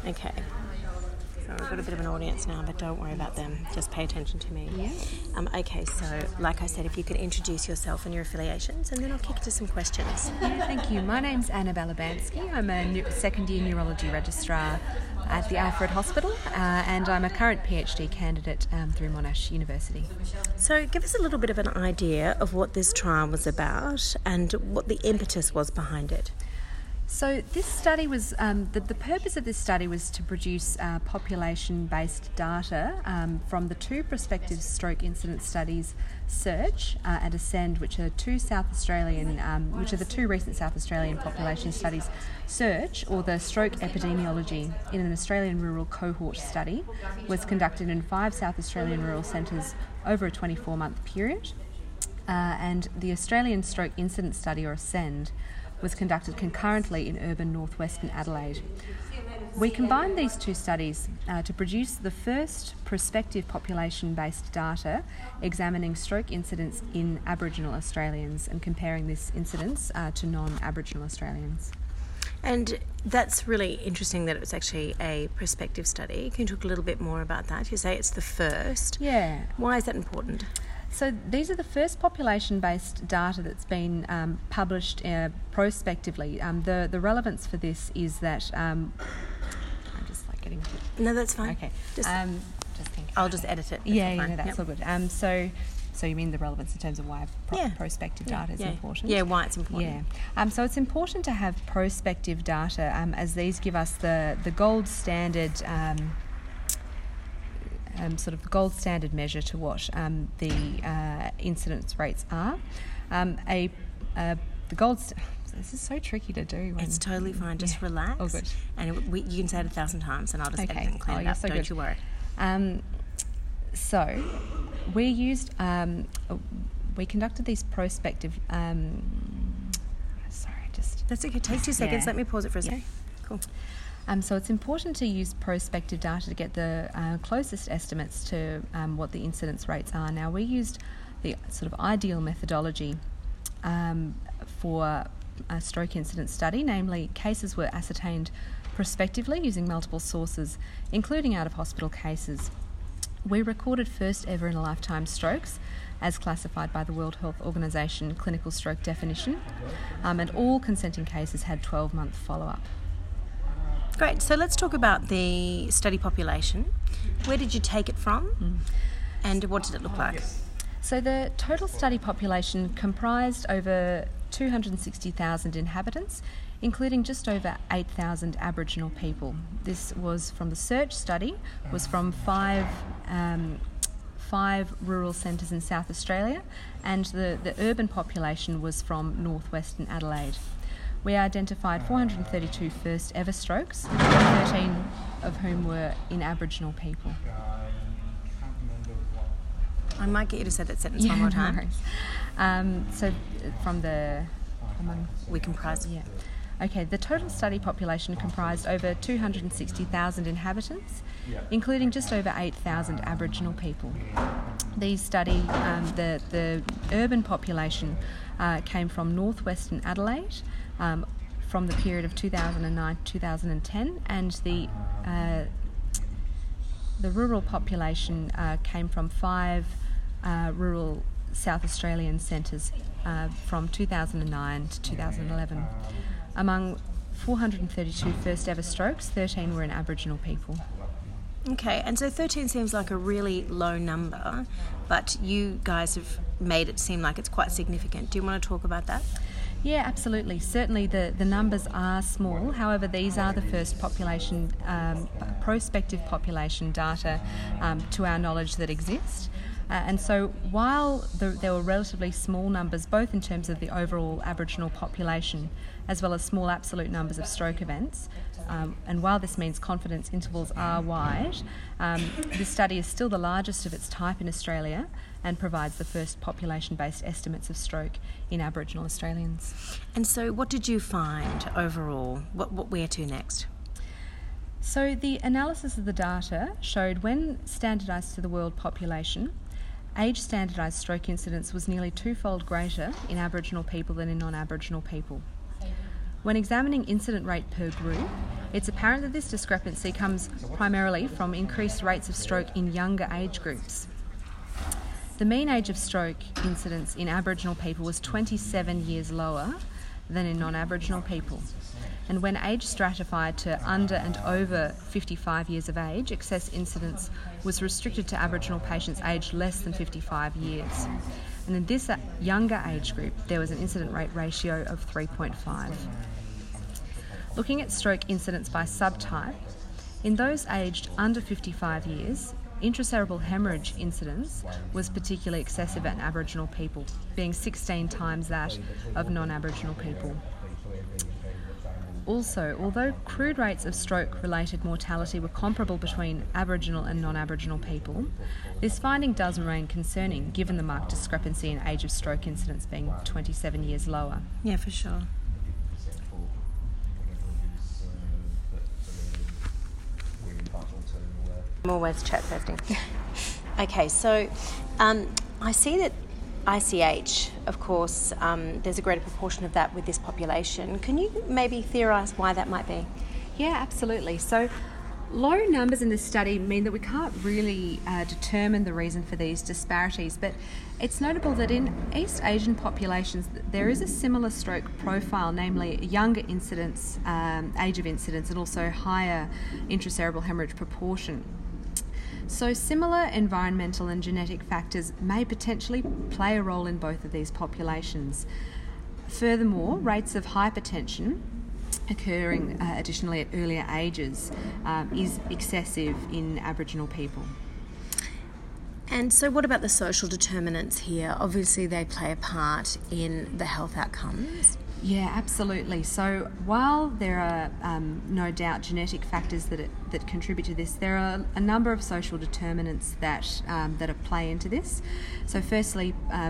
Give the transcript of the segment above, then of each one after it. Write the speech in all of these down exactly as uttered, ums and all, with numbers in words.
Okay. So we've got a bit of an audience now, but don't worry about them. Just pay attention to me. Yeah. Um, okay, so like I said, if you could introduce yourself and your affiliations, and then I'll kick to some questions. Yeah, thank you. My name's Annabella Bansky. I'm a new, second year neurology registrar at the Alfred Hospital, uh, and I'm a current PhD candidate um, through Monash University. So give us a little bit of an idea of what this trial was about and what the impetus was behind it. So this study was, um, the, the purpose of this study was to produce uh, population-based data um, from the two prospective stroke incidence studies, SEARCH uh, and ASCEND, which are two South Australian, um, which are the two recent South Australian population studies. SEARCH, or the Stroke Epidemiology in an Australian Rural Cohort Study, was conducted in five South Australian rural centres over a twenty-four month period, uh, and the Australian Stroke Incidence Study, or ASCEND, was conducted concurrently in urban northwestern Adelaide. We combined these two studies uh, to produce the first prospective population-based data examining stroke incidence in Aboriginal Australians and comparing this incidence uh, to non-Aboriginal Australians. And that's really interesting that it was actually a prospective study. Can you talk a little bit more about that? You say it's the first. Yeah. Why is that important? So these are the first population-based data that's been um, published uh, prospectively. Um, the the relevance for this is that um, I'm just like getting. No, that's fine. Okay. Just, um, just think. I'll just edit it. Yeah, yeah, fine. no, that's Yep. all good. Um, so, so you mean the relevance in terms of why pro- Yeah. prospective Yeah, data is yeah. important? Yeah, why it's important. Yeah. Um, so it's important to have prospective data um, as these give us the the gold standard. Um, Um, sort of gold standard measure to what um, the uh, incidence rates are. Um, a uh, the gold. St- this is so tricky to do. When, It's totally fine. Just yeah. relax. Oh, good. And it, we, you can say it a thousand times, and I'll just Okay. edit it and clean Oh, it you're up. so Don't good. you worry. Um, so we used. Um, we conducted these prospective. Um, sorry, just. That's okay. Take two seconds. Yeah. Let me pause it for a Yeah. second. Cool. Um, so it's important to use prospective data to get the uh, closest estimates to um, what the incidence rates are. Now, we used the sort of ideal methodology um, for a stroke incidence study, namely cases were ascertained prospectively using multiple sources, including out-of-hospital cases. We recorded first ever in a lifetime strokes, as classified by the World Health Organization clinical stroke definition, um, and all consenting cases had twelve month follow-up. Great. So let's talk about the study population. Where did you take it from, Mm. and what did it look like? So the total study population comprised over two hundred sixty thousand inhabitants, including just over eight thousand Aboriginal people. This was from the SEARCH study, was from five um, five rural centres in South Australia, and the, the urban population was from northwestern Adelaide. We identified four hundred thirty-two first ever strokes, thirteen of whom were in Aboriginal people. I might get you to say that sentence one more no time. worries. Um, so from the among We comprise. yeah. Okay, the total study population comprised over two hundred sixty thousand inhabitants, including just over eight thousand Aboriginal people. These study, um, the, the urban population uh, came from northwestern Adelaide um, from the period of two thousand nine to two thousand ten, and the uh, the rural population uh, came from five uh, rural South Australian centres uh, from two thousand nine to two thousand eleven. Among four hundred thirty-two first ever strokes, thirteen were in Aboriginal people. Okay, and so thirteen seems like a really low number, but you guys have made it seem like it's quite significant. Do you want to talk about that? Yeah, absolutely. Certainly the, the numbers are small. However, these are the first population, um, prospective population data um, to our knowledge that exist. Uh, and so while the, there were relatively small numbers, both in terms of the overall Aboriginal population as well as small absolute numbers of stroke events, um, and while this means confidence intervals are wide, um, this study is still the largest of its type in Australia and provides the first population-based estimates of stroke in Aboriginal Australians. And so what did you find overall? What, what where to next? So the analysis of the data showed when standardised to the world population, age standardised stroke incidence was nearly twofold greater in Aboriginal people than in non-Aboriginal people. When examining incident rate per group, It's apparent that this discrepancy comes primarily from increased rates of stroke in younger age groups. The mean age of stroke incidence in Aboriginal people was twenty-seven years lower than in non-Aboriginal people. And when age stratified to under and over fifty-five years of age, excess incidence was restricted to Aboriginal patients aged less than fifty-five years. And in this younger age group, there was an incident rate ratio of three point five. Looking at stroke incidence by subtype, in those aged under fifty-five years, intracerebral hemorrhage incidence was particularly excessive in Aboriginal people, being sixteen times that of non-Aboriginal people. Also, although crude rates of stroke-related mortality were comparable between Aboriginal and non-Aboriginal people, this finding does remain concerning given the marked discrepancy in age of stroke incidence being twenty-seven years lower. Yeah, for sure. More ways to chat safety. Okay, so um, I see that I C H, of course, um, there's a greater proportion of that with this population. Can you maybe theorise why that might be? Yeah, absolutely. So low numbers in this study mean that we can't really uh, determine the reason for these disparities, but it's notable that in East Asian populations there is a similar stroke profile, namely younger incidence, um, age of incidence, and also higher intracerebral hemorrhage proportion. So similar environmental and genetic factors may potentially play a role in both of these populations. Furthermore, rates of hypertension occurring uh, additionally at earlier ages um, is excessive in Aboriginal people. And so what about the social determinants here? Obviously they play a part in the health outcomes. Yeah, absolutely. So while there are um, no doubt genetic factors that it, that contribute to this, there are a number of social determinants that um, that play into this. So firstly, uh,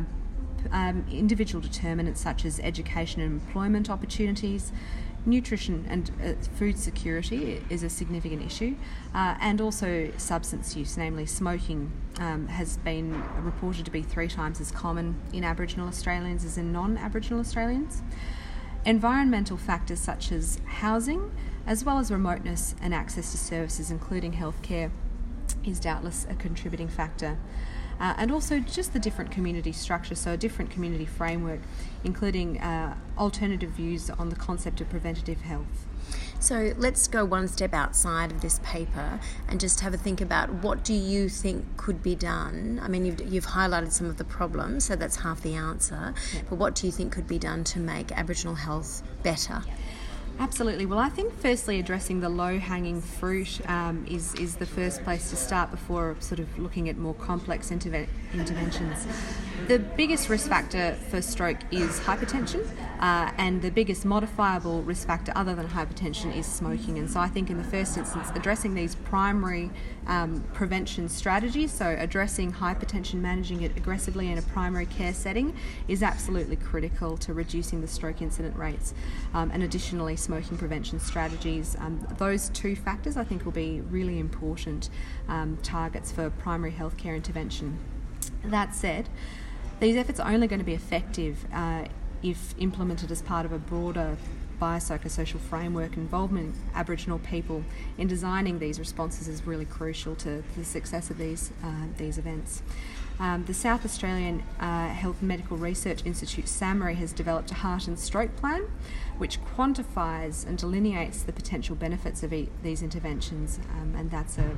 um, individual determinants such as education and employment opportunities, nutrition and uh, food security is a significant issue, uh, and also substance use, namely smoking, um, has been reported to be three times as common in Aboriginal Australians as in non-Aboriginal Australians. Environmental factors such as housing, as well as remoteness and access to services including healthcare, is doubtless a contributing factor. Uh, and also just the different community structure, so a different community framework, including uh, alternative views on the concept of preventative health. So let's go one step outside of this paper and just have a think about what do you think could be done. I mean, you've, you've highlighted some of the problems, so that's half the answer, yeah. But what do you think could be done to make Aboriginal health better? Absolutely. Well, I think firstly addressing the low-hanging fruit um, is, is the first place to start before sort of looking at more complex interve- interventions. The biggest risk factor for stroke is hypertension, uh, and the biggest modifiable risk factor other than hypertension is smoking. And so I think in the first instance addressing these primary um, prevention strategies, so addressing hypertension, managing it aggressively in a primary care setting, is absolutely critical to reducing the stroke incident rates. Um, and additionally, smoking prevention strategies. Um, those two factors I think will be really important um, targets for primary healthcare intervention. That said, these efforts are only going to be effective uh, if implemented as part of a broader biopsychosocial framework. Involvement of Aboriginal people in designing these responses is really crucial to the success of these, uh, these events. Um, the South Australian uh, Health and Medical Research Institute, SAHMRI, has developed a heart and stroke plan which quantifies and delineates the potential benefits of e- these interventions, um, and that's a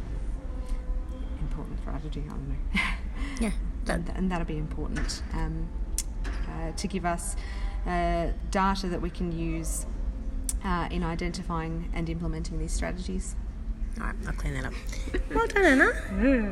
important for us to do, I don't know. Yeah. That. and, and that'll be important um, uh, to give us uh, data that we can use uh, in identifying and implementing these strategies. All right, I'll clean that up. Well done, Anna.